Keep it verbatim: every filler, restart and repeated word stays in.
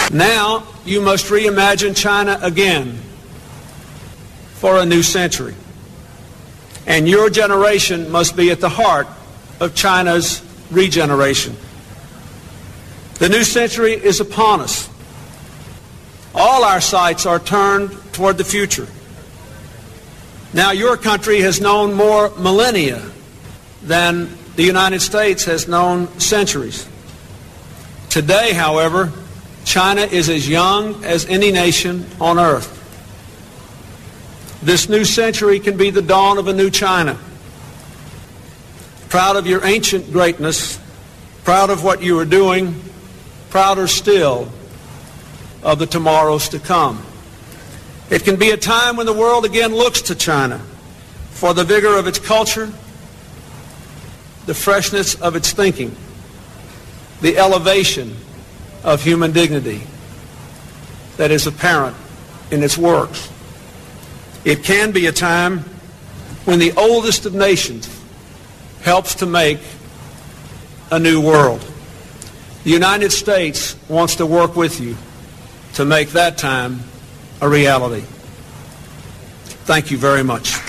Now you must reimagine China again for a new century. And your generation must be at the heart of China's regeneration. The new century is upon us. All our sights are turned toward the future. Now your country has known more millennia than the United States has known centuries. Today, however, China is as young as any nation on earth. This new century can be the dawn of a new China. Proud of your ancient greatness, proud of what you are doing, prouder still of the tomorrows to come. It can be a time when the world again looks to China for the vigor of its culture, the freshness of its thinking, the elevation of human dignity that is apparent in its works. It can be a time when the oldest of nations helps to make a new world. The United States wants to work with you to make that time a reality. Thank you very much.